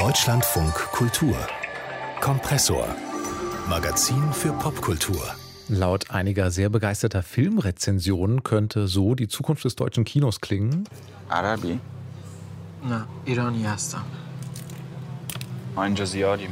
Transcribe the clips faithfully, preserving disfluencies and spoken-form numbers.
Deutschlandfunk Kultur. Kompressor. Magazin für Popkultur. Laut einiger sehr begeisterter Filmrezensionen könnte so die Zukunft des deutschen Kinos klingen. عربی؟ نه ایرانی هستم. اینجا زیادیم.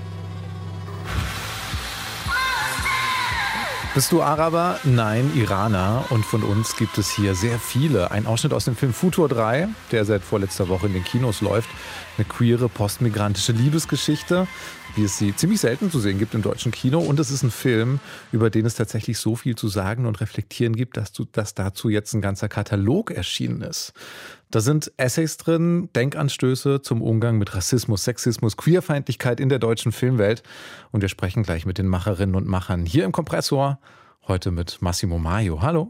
Bist du Araber? Nein, Iraner. Und von uns gibt es hier sehr viele. Ein Ausschnitt aus dem Film Futur drei, der seit vorletzter Woche in den Kinos läuft. Eine queere, postmigrantische Liebesgeschichte, wie es sie ziemlich selten zu sehen gibt im deutschen Kino. Und es ist ein Film, über den es tatsächlich so viel zu sagen und reflektieren gibt, dass, du, dass dazu jetzt ein ganzer Katalog erschienen ist. Da sind Essays drin, Denkanstöße zum Umgang mit Rassismus, Sexismus, Queerfeindlichkeit in der deutschen Filmwelt. Und wir sprechen gleich mit den Macherinnen und Machern hier im Kompressor. Heute mit Massimo Maio. Hallo.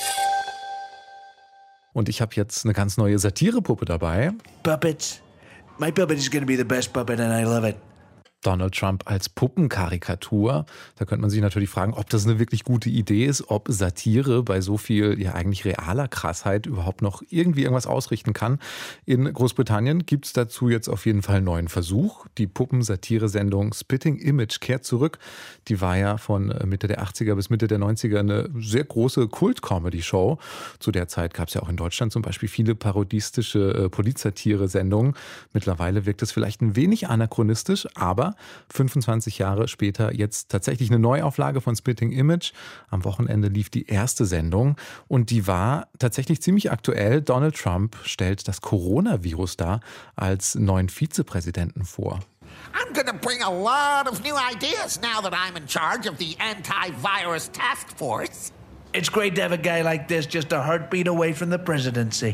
Und ich habe jetzt eine ganz neue Satirepuppe dabei. Puppets. My puppet is going to be the best puppet and I love it. Donald Trump als Puppenkarikatur. Da könnte man sich natürlich fragen, ob das eine wirklich gute Idee ist, ob Satire bei so viel ja eigentlich realer Krassheit überhaupt noch irgendwie irgendwas ausrichten kann. In Großbritannien gibt es dazu jetzt auf jeden Fall einen neuen Versuch. Die Puppensatire-Sendung Spitting Image kehrt zurück. Die war ja von Mitte der achtziger bis Mitte der neunziger eine sehr große Kult-Comedy-Show. Zu der Zeit gab es ja auch in Deutschland zum Beispiel viele parodistische äh, Polizsatire-Sendungen. Mittlerweile wirkt es vielleicht ein wenig anachronistisch, aber fünfundzwanzig Jahre später jetzt tatsächlich eine Neuauflage von Spitting Image. Am Wochenende lief die erste Sendung und die war tatsächlich ziemlich aktuell. Donald Trump stellt das Coronavirus dar als neuen Vizepräsidenten vor. I'm gonna bring a lot of new ideas now that I'm in charge of the anti-virus task force. It's great to have a guy like this just a heartbeat away from the presidency.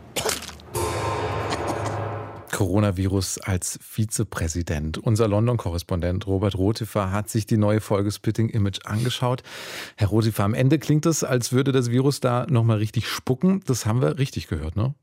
Coronavirus als Vizepräsident. Unser London-Korrespondent Robert Rotifer hat sich die neue Folge Spitting Image angeschaut. Herr Rotifer, am Ende klingt es, als würde das Virus da nochmal richtig spucken. Das haben wir richtig gehört, ne?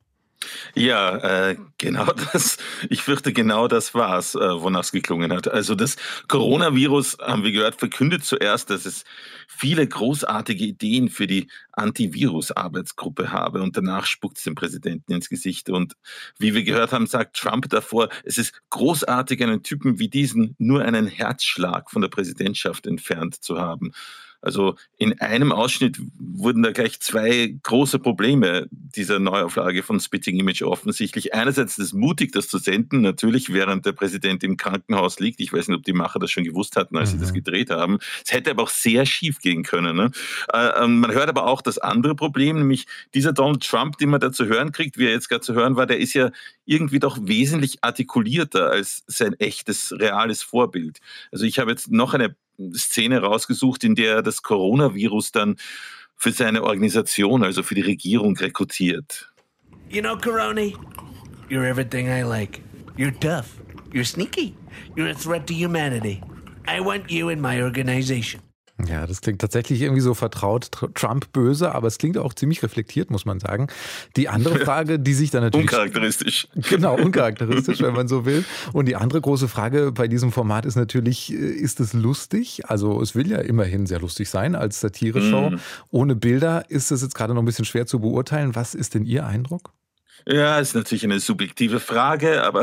Ja, äh, genau das. Ich fürchte, genau das war's, äh, wonach es geklungen hat. Also das Coronavirus, haben wir gehört, verkündet zuerst, dass es viele großartige Ideen für die Antivirus-Arbeitsgruppe habe und danach spuckt es dem Präsidenten ins Gesicht. Und wie wir gehört haben, sagt Trump davor, es ist großartig, einen Typen wie diesen nur einen Herzschlag von der Präsidentschaft entfernt zu haben. Also in einem Ausschnitt wurden da gleich zwei große Probleme dieser Neuauflage von Spitting Image offensichtlich. Einerseits ist es mutig, das zu senden, natürlich während der Präsident im Krankenhaus liegt. Ich weiß nicht, ob die Macher das schon gewusst hatten, als mhm. sie das gedreht haben. Es hätte aber auch sehr schief gehen können. Ne? Äh, man hört aber auch das andere Problem, nämlich dieser Donald Trump, den man da zu hören kriegt, wie er jetzt gerade zu hören war, der ist ja irgendwie doch wesentlich artikulierter als sein echtes, reales Vorbild. Also ich habe jetzt noch eine Szene rausgesucht, in der er das Coronavirus dann für seine Organisation, also für die Regierung, rekrutiert. You know, Coroni, you're everything I like. You're tough. You're sneaky. You're a threat to humanity. I want you in my organization. Ja, das klingt tatsächlich irgendwie so vertraut, Trump böse, aber es klingt auch ziemlich reflektiert, muss man sagen. Die andere Frage, die sich dann natürlich... Uncharakteristisch. Genau, uncharakteristisch, wenn man so will. Und die andere große Frage bei diesem Format ist natürlich, ist es lustig? Also es will ja immerhin sehr lustig sein als Satire-Show. Mm. Ohne Bilder ist es jetzt gerade noch ein bisschen schwer zu beurteilen. Was ist denn Ihr Eindruck? Ja, ist natürlich eine subjektive Frage, aber...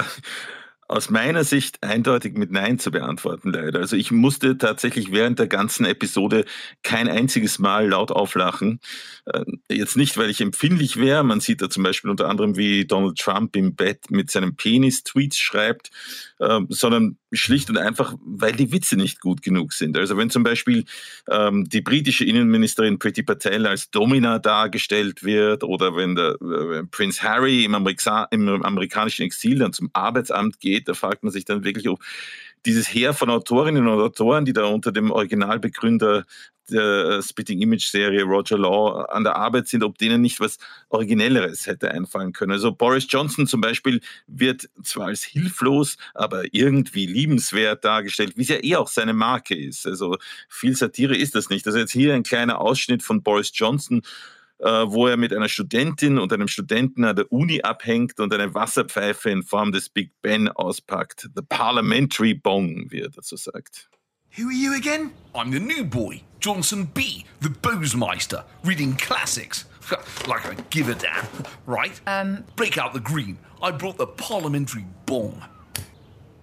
aus meiner Sicht eindeutig mit Nein zu beantworten, leider. Also ich musste tatsächlich während der ganzen Episode kein einziges Mal laut auflachen. Jetzt nicht, weil ich empfindlich wäre. Man sieht da zum Beispiel unter anderem, wie Donald Trump im Bett mit seinem Penis Tweets schreibt, sondern schlicht und einfach, weil die Witze nicht gut genug sind. Also wenn zum Beispiel ähm, die britische Innenministerin Priti Patel als Domina dargestellt wird oder wenn der äh, Prinz Harry im, Amerika- im amerikanischen Exil dann zum Arbeitsamt geht, da fragt man sich dann wirklich, ob dieses Heer von Autorinnen und Autoren, die da unter dem Originalbegründer der Spitting Image Serie Roger Law an der Arbeit sind, ob denen nicht was Originelleres hätte einfallen können. Also Boris Johnson zum Beispiel wird zwar als hilflos, aber irgendwie liebenswert dargestellt, wie es ja eh auch seine Marke ist. Also viel Satire ist das nicht. Also jetzt hier ein kleiner Ausschnitt von Boris Johnson, wo er mit einer Studentin und einem Studenten an der Uni abhängt und eine Wasserpfeife in Form des Big Ben auspackt. The Parliamentary Bong, wie er dazu sagt. Who are you again? I'm the new boy, Johnson B, the Boozemeister, reading classics. Like I give a damn, right? Um, Break out the green. I brought the parliamentary bong.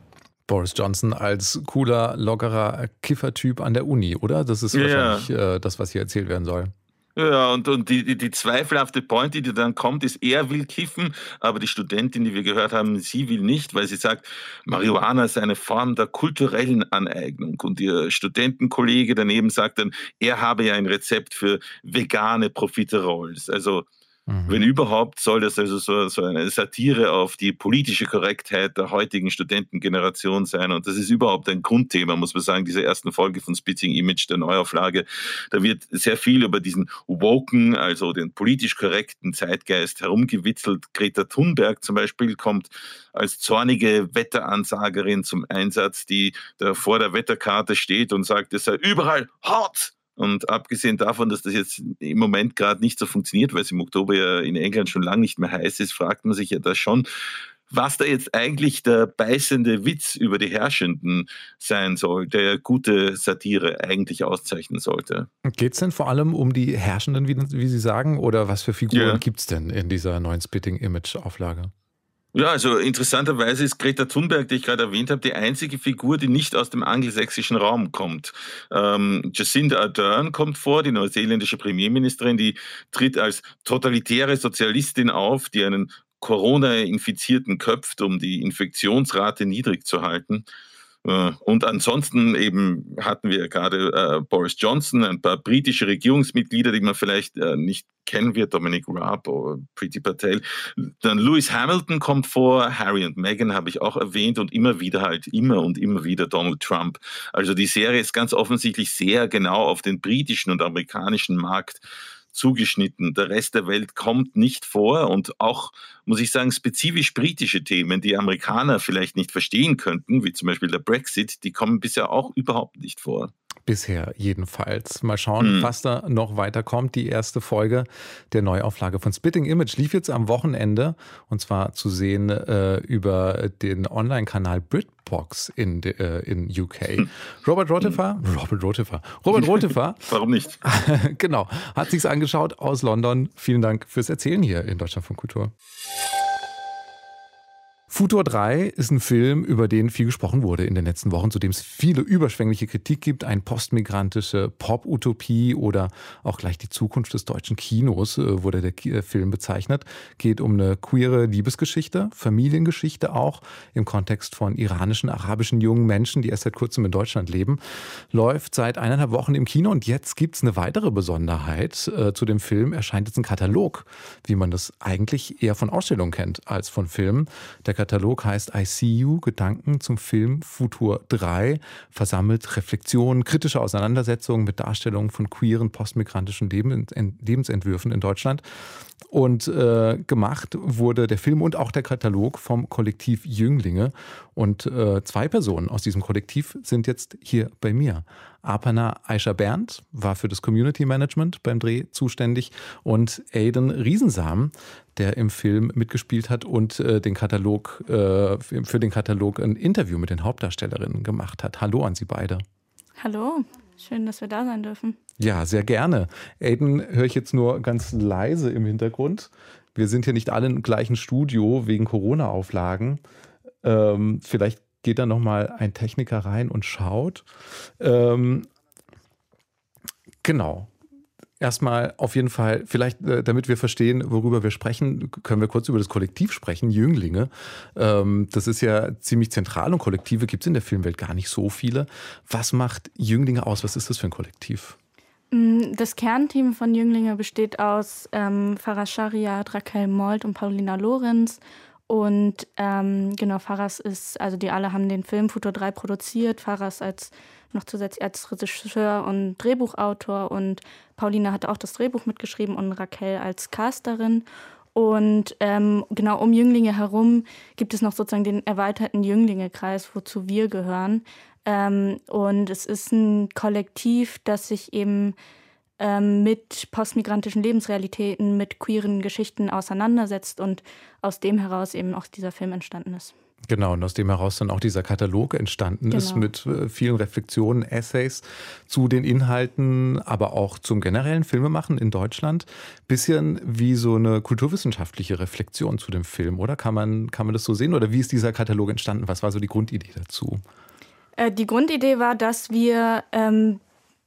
Boris Johnson als cooler, lockerer Kiffertyp an der Uni, oder? Das ist Ja. wahrscheinlich äh, das, was hier erzählt werden soll. Ja, und, und die, die, die zweifelhafte Point, die dir dann kommt, ist, er will kiffen, aber die Studentin, die wir gehört haben, sie will nicht, weil sie sagt, Marihuana ist eine Form der kulturellen Aneignung. Und ihr Studentenkollege daneben sagt dann, er habe ja ein Rezept für vegane Profiteroles. Also Mhm. wenn überhaupt, soll das also so, so eine Satire auf die politische Korrektheit der heutigen Studentengeneration sein. Und das ist überhaupt ein Grundthema, muss man sagen, dieser ersten Folge von Spitting Image, der Neuauflage. Da wird sehr viel über diesen woken, also den politisch korrekten Zeitgeist herumgewitzelt. Greta Thunberg zum Beispiel kommt als zornige Wetteransagerin zum Einsatz, die da vor der Wetterkarte steht und sagt, es sei überall hot. Und abgesehen davon, dass das jetzt im Moment gerade nicht so funktioniert, weil es im Oktober ja in England schon lange nicht mehr heiß ist, fragt man sich ja da schon, was da jetzt eigentlich der beißende Witz über die Herrschenden sein soll, der gute Satire eigentlich auszeichnen sollte. Geht es denn vor allem um die Herrschenden, wie, wie Sie sagen, oder was für Figuren Ja. gibt es denn in dieser neuen Spitting-Image-Auflage? Ja, also interessanterweise ist Greta Thunberg, die ich gerade erwähnt habe, die einzige Figur, die nicht aus dem angelsächsischen Raum kommt. Ähm, Jacinda Ardern kommt vor, die neuseeländische Premierministerin, die tritt als totalitäre Sozialistin auf, die einen Corona-Infizierten köpft, um die Infektionsrate niedrig zu halten. Und ansonsten eben hatten wir gerade äh, Boris Johnson, ein paar britische Regierungsmitglieder, die man vielleicht äh, nicht kennen wird, Dominic Raab oder Priti Patel. Dann Lewis Hamilton kommt vor, Harry und Meghan habe ich auch erwähnt und immer wieder halt, immer und immer wieder Donald Trump. Also die Serie ist ganz offensichtlich sehr genau auf den britischen und amerikanischen Markt zugeschnitten. Der Rest der Welt kommt nicht vor und auch, muss ich sagen, spezifisch britische Themen, die Amerikaner vielleicht nicht verstehen könnten, wie zum Beispiel der Brexit, die kommen bisher auch überhaupt nicht vor. Bisher jedenfalls. Mal schauen, Mhm. was da noch weiterkommt. Die erste Folge der Neuauflage von Spitting Image lief jetzt am Wochenende und zwar zu sehen äh, über den Online-Kanal BritBox in, de, äh, in U K. Robert Rotifer, mhm. Robert Rotifer, Robert Rotifer, Warum nicht? genau, hat sich's angeschaut aus London. Vielen Dank fürs Erzählen hier in Deutschland von Kultur. Futur drei ist ein Film, über den viel gesprochen wurde in den letzten Wochen, zu dem es viele überschwängliche Kritik gibt. Eine postmigrantische Pop-Utopie oder auch gleich die Zukunft des deutschen Kinos, wurde der Ki- Film bezeichnet. Geht um eine queere Liebesgeschichte, Familiengeschichte auch, im Kontext von iranischen, arabischen jungen Menschen, die erst seit kurzem in Deutschland leben. Läuft seit eineinhalb Wochen im Kino und jetzt gibt es eine weitere Besonderheit. Äh, zu dem Film erscheint jetzt ein Katalog, wie man das eigentlich eher von Ausstellungen kennt als von Filmen. Der Katalog heißt I See You, Gedanken zum Film Futur drei, versammelt Reflexionen, kritische Auseinandersetzungen mit Darstellungen von queeren, postmigrantischen Lebens- Lebensentwürfen in Deutschland. Und äh, gemacht wurde der Film und auch der Katalog vom Kollektiv Jünglinge. Und äh, zwei Personen aus diesem Kollektiv sind jetzt hier bei mir. Aparna Aisha Berndt war für das Community Management beim Dreh zuständig und Aidan Riesensam, der im Film mitgespielt hat und äh, den Katalog, äh, für den Katalog ein Interview mit den Hauptdarstellerinnen gemacht hat. Hallo an Sie beide. Hallo, schön, dass wir da sein dürfen. Ja, sehr gerne. Aidan höre ich jetzt nur ganz leise im Hintergrund. Wir sind hier nicht alle im gleichen Studio wegen Corona-Auflagen. Ähm, vielleicht geht da nochmal ein Techniker rein und schaut. Ähm, genau. Erstmal auf jeden Fall, vielleicht, äh, damit wir verstehen, worüber wir sprechen, können wir kurz über das Kollektiv sprechen, Jünglinge. Ähm, das ist ja ziemlich zentral und Kollektive gibt es in der Filmwelt gar nicht so viele. Was macht Jünglinge aus? Was ist das für ein Kollektiv? Das Kernteam von Jünglinge besteht aus ähm, Faraz Shariat, Raquel Molt und Paulina Lorenz. Und ähm, genau, Faraz ist, also die alle haben den Film Futur drei produziert. Faraz als noch zusätzlich als Regisseur und Drehbuchautor und Paulina hatte auch das Drehbuch mitgeschrieben und Raquel als Casterin. Und ähm, genau um Jünglinge herum gibt es noch sozusagen den erweiterten Jünglinge-Kreis, wozu wir gehören. Ähm, und es ist ein Kollektiv, das sich eben ähm, mit postmigrantischen Lebensrealitäten, mit queeren Geschichten auseinandersetzt und aus dem heraus eben auch dieser Film entstanden ist. Genau, und aus dem heraus dann auch dieser Katalog entstanden Genau. ist mit äh, vielen Reflexionen, Essays zu den Inhalten, aber auch zum generellen Filmemachen in Deutschland. Bisschen wie so eine kulturwissenschaftliche Reflexion zu dem Film, oder? Kann man, kann man das so sehen? Oder wie ist dieser Katalog entstanden? Was war so die Grundidee dazu? Äh, die Grundidee war, dass wir, ähm,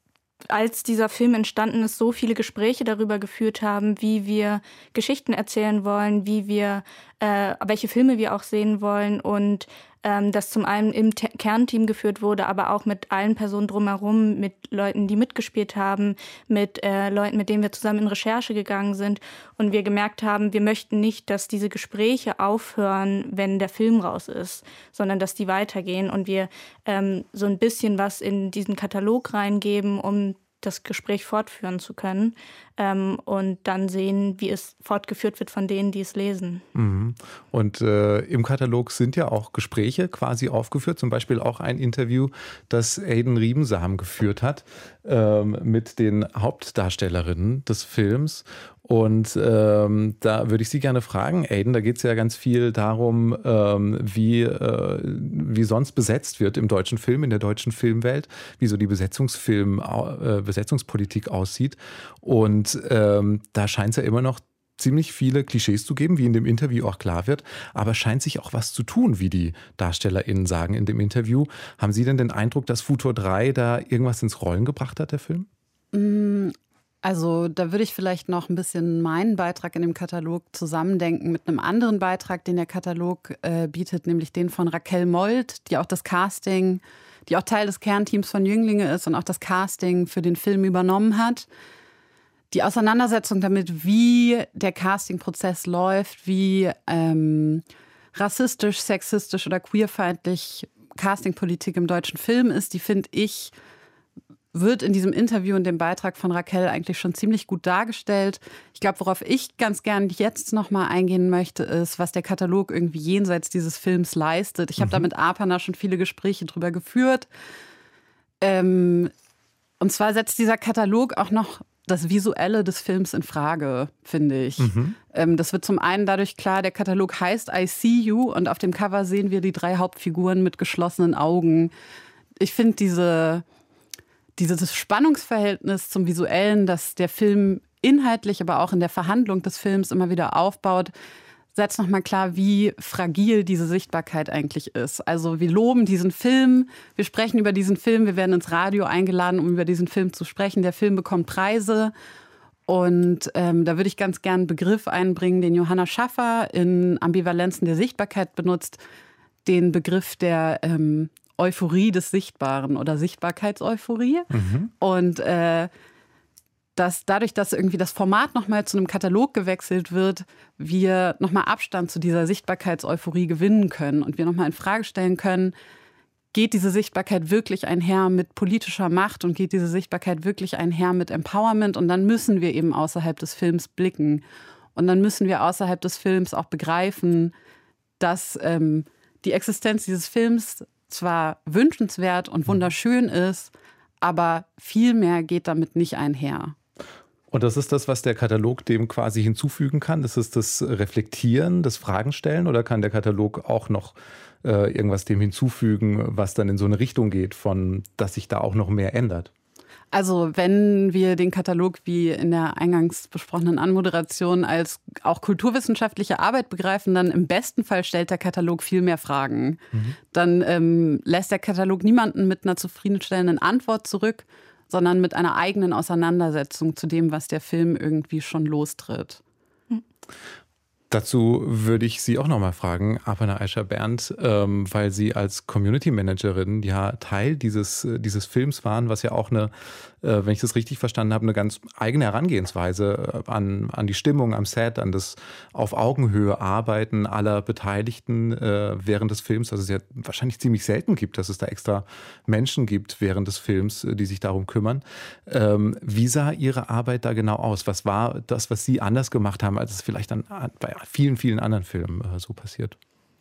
als dieser Film entstanden ist, so viele Gespräche darüber geführt haben, wie wir Geschichten erzählen wollen, wie wir, äh, welche Filme wir auch sehen wollen und ähm, das zum einen im Te- Kernteam geführt wurde, aber auch mit allen Personen drumherum, mit Leuten, die mitgespielt haben, mit äh, Leuten, mit denen wir zusammen in Recherche gegangen sind und wir gemerkt haben, wir möchten nicht, dass diese Gespräche aufhören, wenn der Film raus ist, sondern dass die weitergehen und wir ähm, so ein bisschen was in diesen Katalog reingeben, um das Gespräch fortführen zu können ähm, und dann sehen, wie es fortgeführt wird von denen, die es lesen. Mhm. Und äh, im Katalog sind ja auch Gespräche quasi aufgeführt, zum Beispiel auch ein Interview, das Aidan Riebensam geführt hat ähm, mit den Hauptdarstellerinnen des Films. Und ähm, da würde ich Sie gerne fragen, Aidan, da geht es ja ganz viel darum, ähm, wie, äh, wie sonst besetzt wird im deutschen Film, in der deutschen Filmwelt, wie so die Besetzungsfilm, äh, Besetzungspolitik aussieht. Und ähm, da scheint es ja immer noch ziemlich viele Klischees zu geben, wie in dem Interview auch klar wird, aber scheint sich auch was zu tun, wie die DarstellerInnen sagen in dem Interview. Haben Sie denn den Eindruck, dass Futur drei da irgendwas ins Rollen gebracht hat, der Film? Mm. Also da würde ich vielleicht noch ein bisschen meinen Beitrag in dem Katalog zusammendenken mit einem anderen Beitrag, den der Katalog äh, bietet, nämlich den von Raquel Mold, die auch das Casting, die auch Teil des Kernteams von Jünglinge ist und auch das Casting für den Film übernommen hat. Die Auseinandersetzung damit, wie der Castingprozess läuft, wie ähm, rassistisch, sexistisch oder queerfeindlich Castingpolitik im deutschen Film ist, die finde ich, wird in diesem Interview und dem Beitrag von Raquel eigentlich schon ziemlich gut dargestellt. Ich glaube, worauf ich ganz gern jetzt nochmal eingehen möchte, ist, was der Katalog irgendwie jenseits dieses Films leistet. Ich habe mhm. da mit Apana schon viele Gespräche drüber geführt. Ähm, und zwar setzt dieser Katalog auch noch das Visuelle des Films in Frage, finde ich. Mhm. Ähm, das wird zum einen dadurch klar, der Katalog heißt I See You und auf dem Cover sehen wir die drei Hauptfiguren mit geschlossenen Augen. Ich finde diese... Dieses Spannungsverhältnis zum Visuellen, das der Film inhaltlich, aber auch in der Verhandlung des Films immer wieder aufbaut, setzt nochmal klar, wie fragil diese Sichtbarkeit eigentlich ist. Also wir loben diesen Film, wir sprechen über diesen Film, wir werden ins Radio eingeladen, um über diesen Film zu sprechen. Der Film bekommt Preise und ähm, da würde ich ganz gern einen Begriff einbringen, den Johanna Schaffer in Ambivalenzen der Sichtbarkeit benutzt, den Begriff der ähm, Euphorie des Sichtbaren oder Sichtbarkeitseuphorie. Mhm. Und äh, dass dadurch, dass irgendwie das Format nochmal zu einem Katalog gewechselt wird, wir nochmal Abstand zu dieser Sichtbarkeitseuphorie gewinnen können und wir nochmal in Frage stellen können, geht diese Sichtbarkeit wirklich einher mit politischer Macht und geht diese Sichtbarkeit wirklich einher mit Empowerment? Und dann müssen wir eben außerhalb des Films blicken. Und dann müssen wir außerhalb des Films auch begreifen, dass ähm, die Existenz dieses Films zwar wünschenswert und wunderschön ist, aber viel mehr geht damit nicht einher. Und das ist das, was der Katalog dem quasi hinzufügen kann? Das ist das Reflektieren, das Fragenstellen, oder kann der Katalog auch noch äh, irgendwas dem hinzufügen, was dann in so eine Richtung geht, von, dass sich da auch noch mehr ändert? Also wenn wir den Katalog wie in der eingangs besprochenen Anmoderation als auch kulturwissenschaftliche Arbeit begreifen, dann im besten Fall stellt der Katalog viel mehr Fragen. Mhm. Dann ähm, lässt der Katalog niemanden mit einer zufriedenstellenden Antwort zurück, sondern mit einer eigenen Auseinandersetzung zu dem, was der Film irgendwie schon lostritt. Mhm. Dazu würde ich Sie auch noch mal fragen, Aparna Aisha-Berndt, ähm, weil Sie als Community Managerin ja Teil dieses, dieses Films waren, was ja auch eine, äh, wenn ich das richtig verstanden habe, eine ganz eigene Herangehensweise an, an die Stimmung am Set, an das auf Augenhöhe Arbeiten aller Beteiligten äh, während des Films, dass es ja wahrscheinlich ziemlich selten gibt, dass es da extra Menschen gibt während des Films, die sich darum kümmern. Ähm, wie sah Ihre Arbeit da genau aus? Was war das, was Sie anders gemacht haben, als es vielleicht dann bei vielen, vielen anderen Filmen äh, so passiert?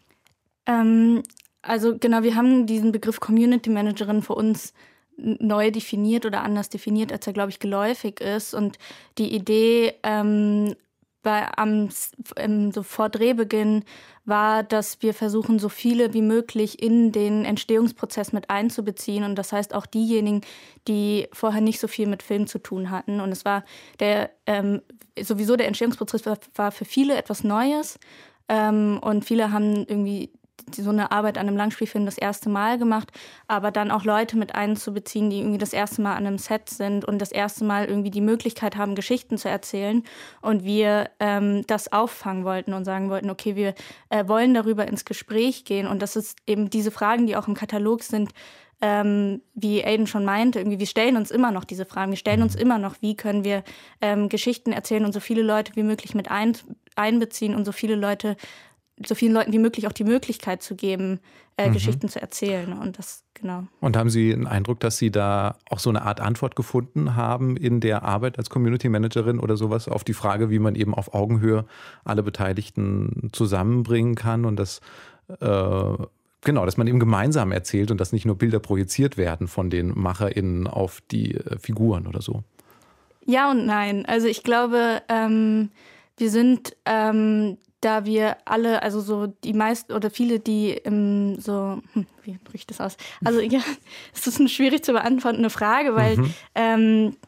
Ähm, also genau, wir haben diesen Begriff Community Managerin für uns neu definiert oder anders definiert, als er, glaube ich, geläufig ist. Und die Idee ähm, bei, am, im, so vor Drehbeginn war, dass wir versuchen, so viele wie möglich in den Entstehungsprozess mit einzubeziehen. Und das heißt auch diejenigen, die vorher nicht so viel mit Film zu tun hatten. Und es war der ähm, sowieso der Entstehungsprozess war, war für viele etwas Neues. Ähm, und viele haben irgendwie so eine Arbeit an einem Langspielfilm das erste Mal gemacht, aber dann auch Leute mit einzubeziehen, die irgendwie das erste Mal an einem Set sind und das erste Mal irgendwie die Möglichkeit haben, Geschichten zu erzählen. Und wir ähm, das auffangen wollten und sagen wollten, okay, wir äh, wollen darüber ins Gespräch gehen. Und das ist eben diese Fragen, die auch im Katalog sind, ähm, wie Aiden schon meinte, irgendwie, wir stellen uns immer noch diese Fragen. Wir stellen uns immer noch, wie können wir ähm, Geschichten erzählen und so viele Leute wie möglich mit ein, einbeziehen und so viele Leute so vielen Leuten wie möglich auch die Möglichkeit zu geben, äh, mhm. Geschichten zu erzählen. Und das, genau. Und haben Sie den Eindruck, dass Sie da auch so eine Art Antwort gefunden haben in der Arbeit als Community Managerin oder sowas auf die Frage, wie man eben auf Augenhöhe alle Beteiligten zusammenbringen kann und das, äh, genau, dass man eben gemeinsam erzählt und dass nicht nur Bilder projiziert werden von den MacherInnen auf die äh, Figuren oder so? Ja und nein. Also ich glaube, ähm, wir sind ähm, da wir alle, also so die meisten oder viele, die im so, hm, wie drücke ich das aus? Also ja, es ist eine schwierig zu beantwortende Frage, weil mhm. ähm,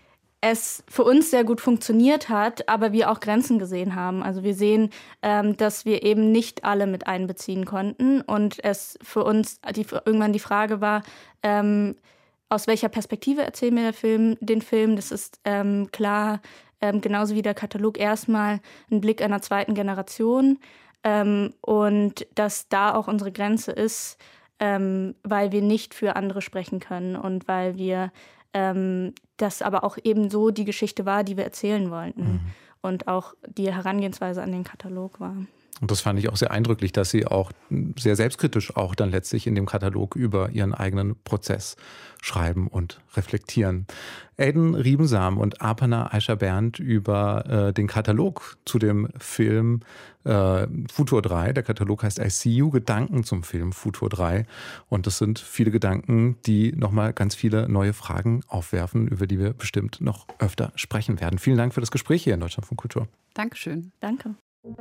es für uns sehr gut funktioniert hat, aber wir auch Grenzen gesehen haben. Also wir sehen, ähm, dass wir eben nicht alle mit einbeziehen konnten und es für uns die, irgendwann die Frage war, ähm, aus welcher Perspektive erzählen wir der Film, den Film? Das ist ähm, klar, Ähm, genauso wie der Katalog erstmal ein Blick einer zweiten Generation ähm, und dass da auch unsere Grenze ist, ähm, weil wir nicht für andere sprechen können und weil wir ähm, das aber auch eben so die Geschichte war, die wir erzählen wollten mhm. und auch die Herangehensweise an den Katalog war. Und das fand ich auch sehr eindrücklich, dass Sie auch sehr selbstkritisch auch dann letztlich in dem Katalog über Ihren eigenen Prozess schreiben und reflektieren. Aiden Riebensam und Aparna Aisha-Berndt über äh, den Katalog zu dem Film äh, Futur drei. Der Katalog heißt I See You, Gedanken zum Film Futur drei. Und das sind viele Gedanken, die nochmal ganz viele neue Fragen aufwerfen, über die wir bestimmt noch öfter sprechen werden. Vielen Dank für das Gespräch hier in Deutschlandfunk Kultur. Dankeschön. Danke.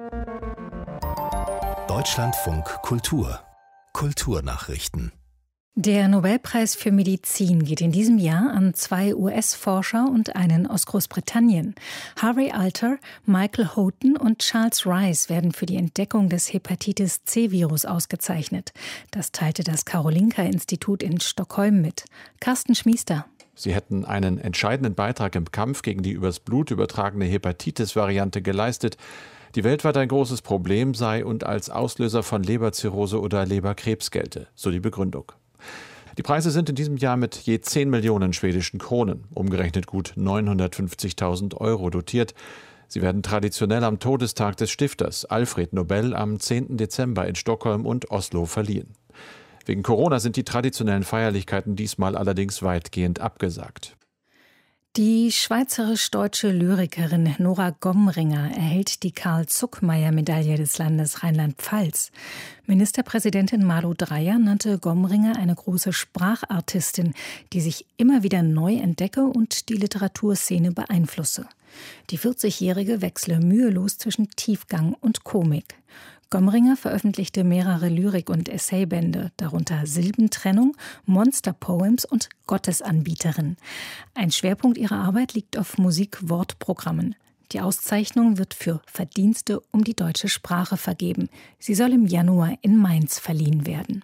Deutschlandfunk Kultur. Kulturnachrichten. Der Nobelpreis für Medizin geht in diesem Jahr an zwei U S-Forscher und einen aus Großbritannien. Harvey Alter, Michael Houghton und Charles Rice werden für die Entdeckung des Hepatitis-C-Virus ausgezeichnet. Das teilte das Karolinka-Institut in Stockholm mit. Carsten Schmiester. Sie hätten einen entscheidenden Beitrag im Kampf gegen die übers Blut übertragene Hepatitis-Variante geleistet, die weltweit ein großes Problem sei und als Auslöser von Leberzirrhose oder Leberkrebs gelte, so die Begründung. Die Preise sind in diesem Jahr mit je zehn Millionen schwedischen Kronen, umgerechnet gut neunhundertfünfzigtausend Euro dotiert. Sie werden traditionell am Todestag des Stifters, Alfred Nobel, am zehnten Dezember in Stockholm und Oslo verliehen. Wegen Corona sind die traditionellen Feierlichkeiten diesmal allerdings weitgehend abgesagt. Die schweizerisch-deutsche Lyrikerin Nora Gomringer erhält die Karl-Zuckmayer-Medaille des Landes Rheinland-Pfalz. Ministerpräsidentin Malu Dreyer nannte Gomringer eine große Sprachartistin, die sich immer wieder neu entdecke und die Literaturszene beeinflusse. Die vierzigjährige wechsle mühelos zwischen Tiefgang und Komik. Gomringer veröffentlichte mehrere Lyrik- und Essaybände, darunter Silbentrennung, Monster Poems und Gottesanbieterin. Ein Schwerpunkt ihrer Arbeit liegt auf Musik-Wortprogrammen. Die Auszeichnung wird für Verdienste um die deutsche Sprache vergeben. Sie soll im Januar in Mainz verliehen werden.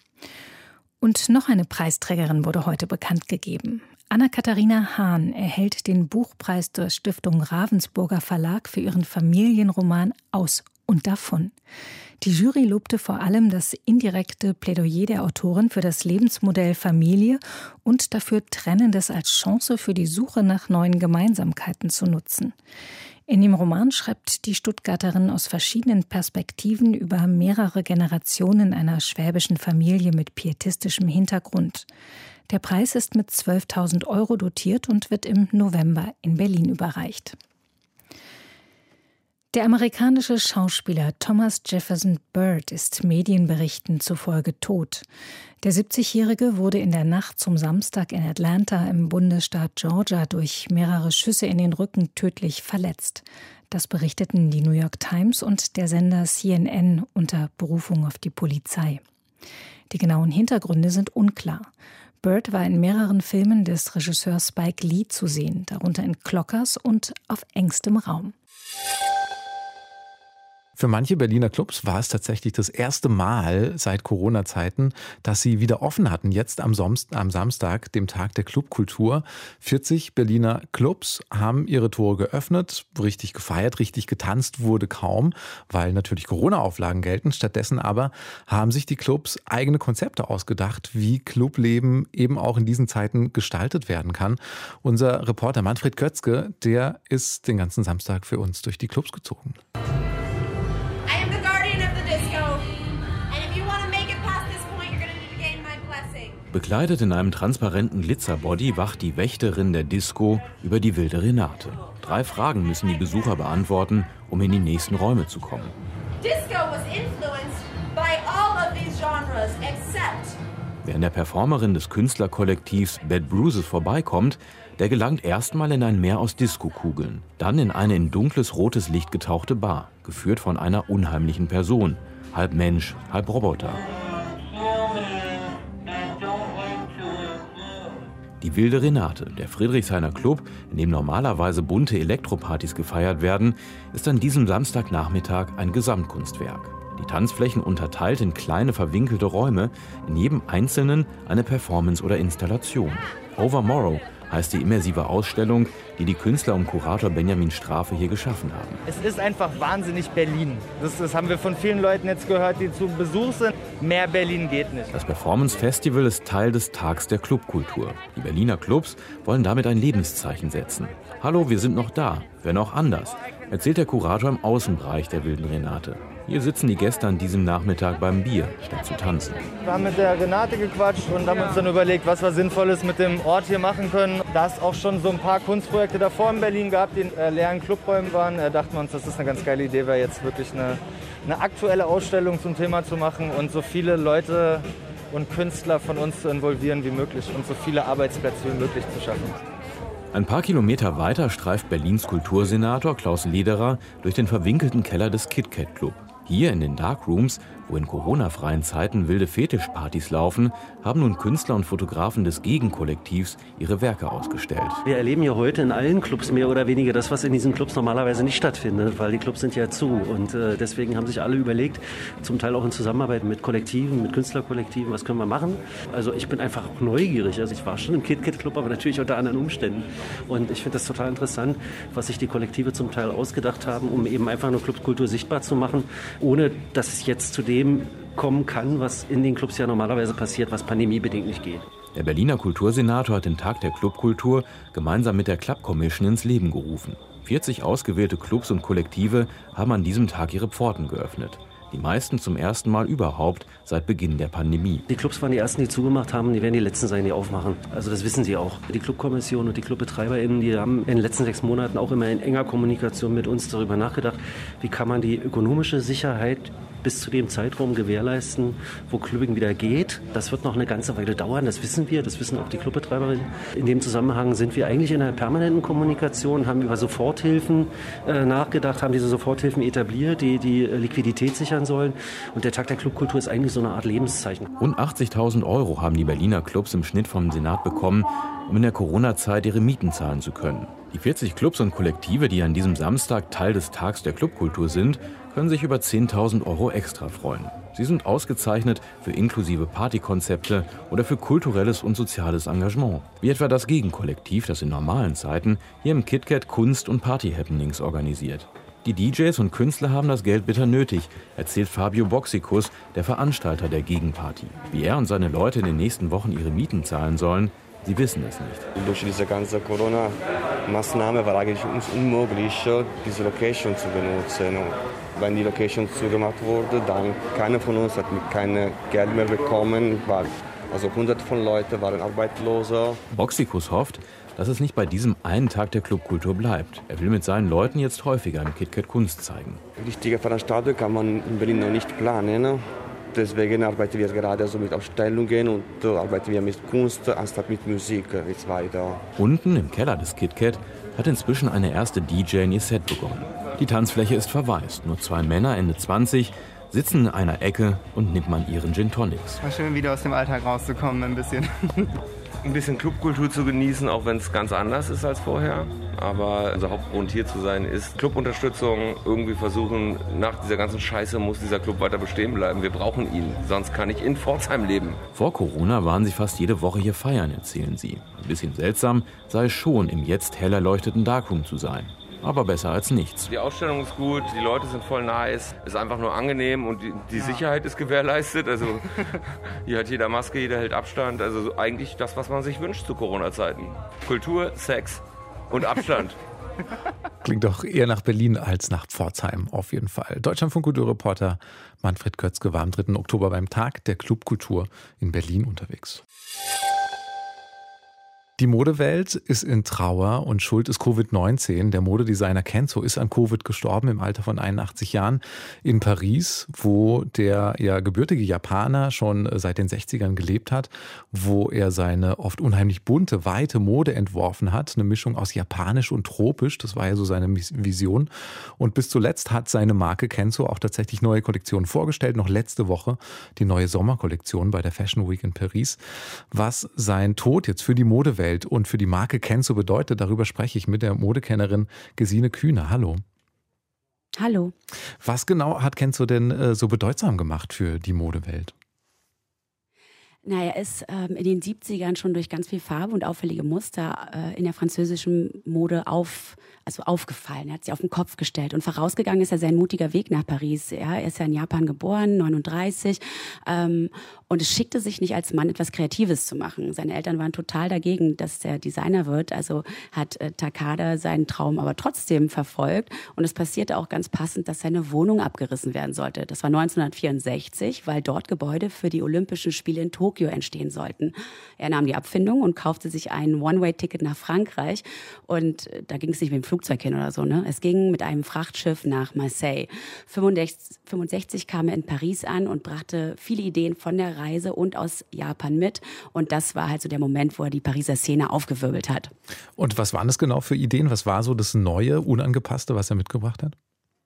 Und noch eine Preisträgerin wurde heute bekannt gegeben. Anna-Katharina Hahn erhält den Buchpreis der Stiftung Ravensburger Verlag für ihren Familienroman Aus und davon. Die Jury lobte vor allem das indirekte Plädoyer der Autorin für das Lebensmodell Familie und dafür, Trennendes als Chance für die Suche nach neuen Gemeinsamkeiten zu nutzen. In dem Roman schreibt die Stuttgarterin aus verschiedenen Perspektiven über mehrere Generationen einer schwäbischen Familie mit pietistischem Hintergrund. Der Preis ist mit zwölftausend Euro dotiert und wird im November in Berlin überreicht. Der amerikanische Schauspieler Thomas Jefferson Bird ist Medienberichten zufolge tot. Der siebzigjährige wurde in der Nacht zum Samstag in Atlanta im Bundesstaat Georgia durch mehrere Schüsse in den Rücken tödlich verletzt. Das berichteten die New York Times und der Sender C N N unter Berufung auf die Polizei. Die genauen Hintergründe sind unklar. Bird war in mehreren Filmen des Regisseurs Spike Lee zu sehen, darunter in Clockers und Auf engstem Raum. Für manche Berliner Clubs war es tatsächlich das erste Mal seit Corona-Zeiten, dass sie wieder offen hatten, jetzt am Samstag, dem Tag der Clubkultur. vierzig Berliner Clubs haben ihre Tore geöffnet, richtig gefeiert, richtig getanzt wurde kaum, weil natürlich Corona-Auflagen gelten. Stattdessen aber haben sich die Clubs eigene Konzepte ausgedacht, wie Clubleben eben auch in diesen Zeiten gestaltet werden kann. Unser Reporter Manfred Götzke, der ist den ganzen Samstag für uns durch die Clubs gezogen. Bekleidet in einem transparenten Glitzerbody wacht die Wächterin der Disco über die wilde Renate. Drei Fragen müssen die Besucher beantworten, um in die nächsten Räume zu kommen. Disco was influenced by all of these genres except. Wer an der Performerin des Künstlerkollektivs Bad Bruises vorbeikommt, der gelangt erstmal in ein Meer aus Disco-Kugeln, dann in eine in dunkles rotes Licht getauchte Bar, geführt von einer unheimlichen Person, halb Mensch, halb Roboter. Die wilde Renate, der Friedrichshainer Club, in dem normalerweise bunte Elektropartys gefeiert werden, ist an diesem Samstagnachmittag ein Gesamtkunstwerk. Die Tanzflächen unterteilt in kleine verwinkelte Räume, in jedem einzelnen eine Performance oder Installation. Overmorrow heißt die immersive Ausstellung, die die Künstler um Kurator Benjamin Strafe hier geschaffen haben. Es ist einfach wahnsinnig Berlin. Das, das haben wir von vielen Leuten jetzt gehört, die zu Besuch sind. Mehr Berlin geht nicht. Das Performance Festival ist Teil des Tags der Clubkultur. Die Berliner Clubs wollen damit ein Lebenszeichen setzen. Hallo, wir sind noch da, wenn auch anders, erzählt der Kurator im Außenbereich der wilden Renate. Hier sitzen die Gäste an diesem Nachmittag beim Bier, statt zu tanzen. Wir haben mit der Renate gequatscht und haben uns dann überlegt, was wir Sinnvolles mit dem Ort hier machen können. Da es auch schon so ein paar Kunstprojekte davor in Berlin gab, die in äh, leeren Clubräumen waren, äh, dachten wir uns, dass das eine ganz geile Idee wäre, jetzt wirklich eine, eine aktuelle Ausstellung zum Thema zu machen und so viele Leute und Künstler von uns zu involvieren wie möglich und so viele Arbeitsplätze wie möglich zu schaffen. Ein paar Kilometer weiter streift Berlins Kultursenator Klaus Lederer durch den verwinkelten Keller des KitKat Club. Hier in den Darkrooms, wo in Corona-freien Zeiten wilde Fetischpartys laufen, haben nun Künstler und Fotografen des Gegenkollektivs ihre Werke ausgestellt. Wir erleben ja heute in allen Clubs mehr oder weniger das, was in diesen Clubs normalerweise nicht stattfindet, weil die Clubs sind ja zu. Und äh, deswegen haben sich alle überlegt, zum Teil auch in Zusammenarbeit mit Kollektiven, mit Künstlerkollektiven, was können wir machen. Also ich bin einfach auch neugierig. Also ich war schon im KitKat Club, aber natürlich unter anderen Umständen. Und ich finde das total interessant, was sich die Kollektive zum Teil ausgedacht haben, um eben einfach eine Clubkultur sichtbar zu machen, ohne dass es jetzt zu dem kommen kann, was in den Clubs ja normalerweise passiert, was pandemiebedingt nicht geht. Der Berliner Kultursenator hat den Tag der Clubkultur gemeinsam mit der Club Commission ins Leben gerufen. vierzig ausgewählte Clubs und Kollektive haben an diesem Tag ihre Pforten geöffnet. Die meisten zum ersten Mal überhaupt seit Beginn der Pandemie. Die Clubs waren die ersten, die zugemacht haben, die werden die letzten sein, die aufmachen. Also das wissen sie auch. Die Clubkommission und die ClubbetreiberInnen, die haben in den letzten sechs Monaten auch immer in enger Kommunikation mit uns darüber nachgedacht, wie kann man die ökonomische Sicherheit bis zu dem Zeitraum gewährleisten, wo Clubbing wieder geht. Das wird noch eine ganze Weile dauern, das wissen wir, das wissen auch die Clubbetreiberinnen. In dem Zusammenhang sind wir eigentlich in einer permanenten Kommunikation, haben über Soforthilfen äh, nachgedacht, haben diese Soforthilfen etabliert, die die Liquidität sichern sollen. Und der Tag der Clubkultur ist eigentlich so eine Art Lebenszeichen. Rund achtzigtausend Euro haben die Berliner Clubs im Schnitt vom Senat bekommen, um in der Corona-Zeit ihre Mieten zahlen zu können. Die vierzig Clubs und Kollektive, die an diesem Samstag Teil des Tags der Clubkultur sind, können sich über zehntausend Euro extra freuen. Sie sind ausgezeichnet für inklusive Partykonzepte oder für kulturelles und soziales Engagement. Wie etwa das Gegenkollektiv, das in normalen Zeiten hier im KitKat Kunst- und Party-Happenings organisiert. Die D Js und Künstler haben das Geld bitter nötig, erzählt Fabio Boxikus, der Veranstalter der Gegenparty. Wie er und seine Leute in den nächsten Wochen ihre Mieten zahlen sollen, sie wissen es nicht. Durch diese ganze Corona-Maßnahme war eigentlich uns unmöglich, diese Location zu benutzen. Wenn die Location zugemacht wurde, dann keiner von uns hat kein Geld mehr bekommen. Also hunderte von Leuten waren arbeitsloser. Boxikus hofft, dass es nicht bei diesem einen Tag der Clubkultur bleibt. Er will mit seinen Leuten jetzt häufiger im KitKat Kunst zeigen. Richtige Veranstaltungen kann man in Berlin noch nicht planen. Deswegen arbeiten wir gerade so mit Ausstellungen und arbeiten wir mit Kunst anstatt mit Musik jetzt weiter. Unten im Keller des KitKat hat inzwischen eine erste D J in ihr Set begonnen. Die Tanzfläche ist verwaist. Nur zwei Männer, Ende zwanzig, sitzen in einer Ecke und nippern ihren Gin Tonics. War schön, wieder aus dem Alltag rauszukommen ein bisschen. Ein bisschen Clubkultur zu genießen, auch wenn es ganz anders ist als vorher. Aber unser Hauptgrund hier zu sein ist Clubunterstützung. Irgendwie versuchen, nach dieser ganzen Scheiße muss dieser Club weiter bestehen bleiben. Wir brauchen ihn, sonst kann ich in Pforzheim leben. Vor Corona waren sie fast jede Woche hier feiern, erzählen sie. Ein bisschen seltsam sei es schon, im jetzt hell erleuchteten Darkroom zu sein. Aber besser als nichts. Die Ausstellung ist gut, die Leute sind voll nice, ist einfach nur angenehm und die, die ja. Sicherheit ist gewährleistet. Also hier hat jeder Maske, jeder hält Abstand. Also eigentlich das, was man sich wünscht zu Corona-Zeiten. Kultur, Sex und Abstand. Klingt doch eher nach Berlin als nach Pforzheim, auf jeden Fall. Deutschlandfunk-Kulturreporter Manfred Kötzke war am dritten Oktober beim Tag der Clubkultur in Berlin unterwegs. Die Modewelt ist in Trauer und schuld ist Covid neunzehn. Der Modedesigner Kenzo ist an Covid gestorben im Alter von einundachtzig Jahren in Paris, wo der ja gebürtige Japaner schon seit den sechzigern gelebt hat, wo er seine oft unheimlich bunte, weite Mode entworfen hat. Eine Mischung aus japanisch und tropisch, das war ja so seine Vision. Und bis zuletzt hat seine Marke Kenzo auch tatsächlich neue Kollektionen vorgestellt. Noch letzte Woche die neue Sommerkollektion bei der Fashion Week in Paris. Was sein Tod jetzt für die Modewelt und für die Marke Kenzo bedeutet, darüber spreche ich mit der Modekennerin Gesine Kühne. Hallo. Hallo. Was genau hat Kenzo denn äh, so bedeutsam gemacht für die Modewelt? Na, er ist ähm, in den siebzigern schon durch ganz viel Farbe und auffällige Muster äh, in der französischen Mode auf, also aufgefallen. Er hat sich auf den Kopf gestellt und vorausgegangen ist er sein mutiger Weg nach Paris. Ja, er ist ja in Japan geboren, neununddreißig, ähm, und es schickte sich nicht als Mann etwas Kreatives zu machen. Seine Eltern waren total dagegen, dass er Designer wird, also hat äh, Takada seinen Traum aber trotzdem verfolgt und es passierte auch ganz passend, dass seine Wohnung abgerissen werden sollte. Das war neunzehnhundertvierundsechzig, weil dort Gebäude für die Olympischen Spiele in Tokio entstehen sollten. Er nahm die Abfindung und kaufte sich ein One-Way-Ticket nach Frankreich und da ging es nicht mit dem Flugzeug hin oder so, ne? Es ging mit einem Frachtschiff nach Marseille. fünfundsechzig kam er in Paris an und brachte viele Ideen von der Reise und aus Japan mit und das war halt so der Moment, wo er die Pariser Szene aufgewirbelt hat. Und was waren das genau für Ideen? Was war so das Neue, Unangepasste, was er mitgebracht hat?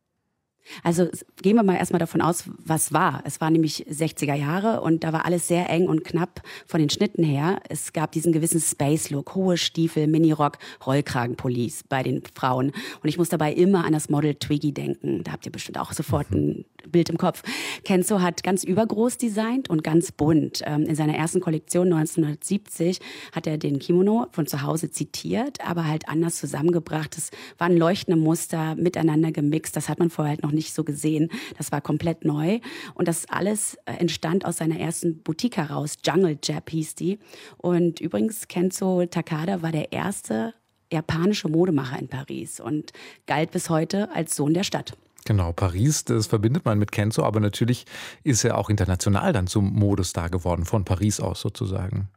Also gehen wir mal erstmal davon aus, was war. Es war nämlich sechziger Jahre und da war alles sehr eng und knapp von den Schnitten her. Es gab diesen gewissen Space-Look, hohe Stiefel, Minirock, Rollkragenpullis bei den Frauen. Und ich muss dabei immer an das Model Twiggy denken. Da habt ihr bestimmt auch sofort ein Bild im Kopf. Kenzo hat ganz übergroß designt und ganz bunt. In seiner ersten Kollektion neunzehnhundertsiebzig hat er den Kimono von zu Hause zitiert, aber halt anders zusammengebracht. Es waren leuchtende Muster miteinander gemixt. Das hat man vorher halt noch nicht so gesehen. Das war komplett neu. Und das alles entstand aus seiner ersten Boutique heraus. Jungle Jap hieß die. Und übrigens, Kenzo Takada war der erste japanische Modemacher in Paris und galt bis heute als Sohn der Stadt. Genau, Paris, das verbindet man mit Kenzo, aber natürlich ist er auch international dann zum Modestar geworden, von Paris aus sozusagen.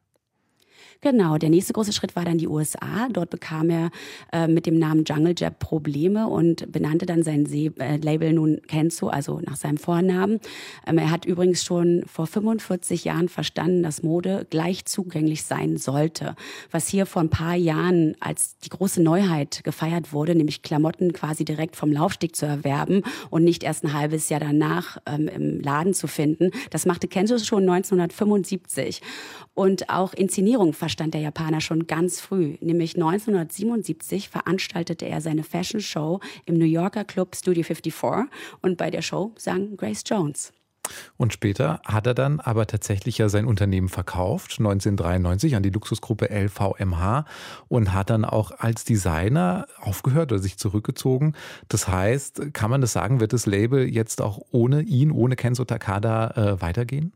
Genau, der nächste große Schritt war dann die U S A. Dort bekam er äh, mit dem Namen Jungle Jap Probleme und benannte dann sein Se- äh, Label nun Kenzo, also nach seinem Vornamen. Ähm, er hat übrigens schon vor fünfundvierzig Jahren verstanden, dass Mode gleich zugänglich sein sollte. Was hier vor ein paar Jahren als die große Neuheit gefeiert wurde, nämlich Klamotten quasi direkt vom Laufsteg zu erwerben und nicht erst ein halbes Jahr danach ähm, im Laden zu finden. Das machte Kenzo schon neunzehnhundertfünfundsiebzig. Und auch Inszenierung verstand der Japaner schon ganz früh. Nämlich neunzehnhundertsiebenundsiebzig veranstaltete er seine Fashion Show im New Yorker Club Studio fünfundfünfzig und bei der Show sang Grace Jones. Und später hat er dann aber tatsächlich ja sein Unternehmen verkauft, neunzehnhundertdreiundneunzig an die Luxusgruppe L V M H und hat dann auch als Designer aufgehört oder sich zurückgezogen. Das heißt, kann man das sagen, wird das Label jetzt auch ohne ihn, ohne Kenzo Takada äh, weitergehen?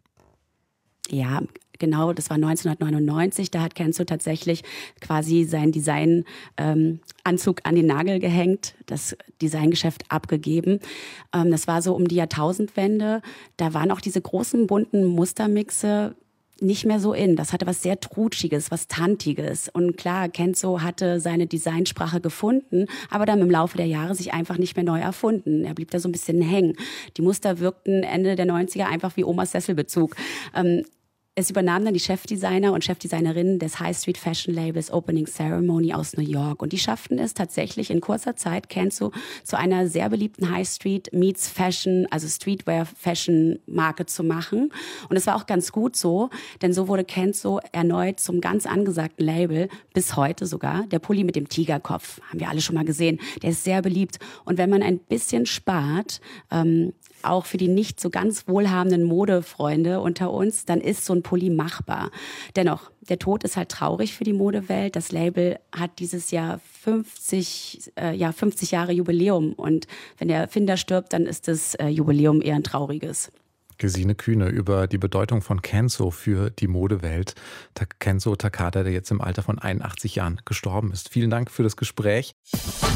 Ja, genau, das war neunzehnhundertneunundneunzig, da hat Kenzo tatsächlich quasi seinen Designanzug ähm, an den Nagel gehängt, das Designgeschäft abgegeben. Ähm, das war so um die Jahrtausendwende, da waren auch diese großen bunten Mustermixe nicht mehr so in. Das hatte was sehr Trutschiges, was Tantiges. Und klar, Kenzo hatte seine Designsprache gefunden, aber dann im Laufe der Jahre sich einfach nicht mehr neu erfunden. Er blieb da so ein bisschen hängen. Die Muster wirkten Ende der neunziger einfach wie Omas Sesselbezug. Ähm, Es übernahm dann die Chefdesigner und Chefdesignerinnen des High Street Fashion Labels Opening Ceremony aus New York. Und die schafften es tatsächlich in kurzer Zeit, Kenzo zu einer sehr beliebten High Street meets Fashion, also Streetwear Fashion Marke zu machen. Und es war auch ganz gut so, denn so wurde Kenzo erneut zum ganz angesagten Label, bis heute sogar. Der Pulli mit dem Tigerkopf, haben wir alle schon mal gesehen, der ist sehr beliebt. Und wenn man ein bisschen spart, ähm, auch für die nicht so ganz wohlhabenden Modefreunde unter uns, dann ist so ein Pulli machbar. Dennoch, der Tod ist halt traurig für die Modewelt. Das Label hat dieses Jahr fünfzig, äh, ja, fünfzig Jahre Jubiläum. Und wenn der Erfinder stirbt, dann ist das äh, Jubiläum eher ein trauriges. Gesine Kühne über die Bedeutung von Kenzo für die Modewelt. Kenzo Takada, der jetzt im Alter von einundachtzig Jahren gestorben ist. Vielen Dank für das Gespräch.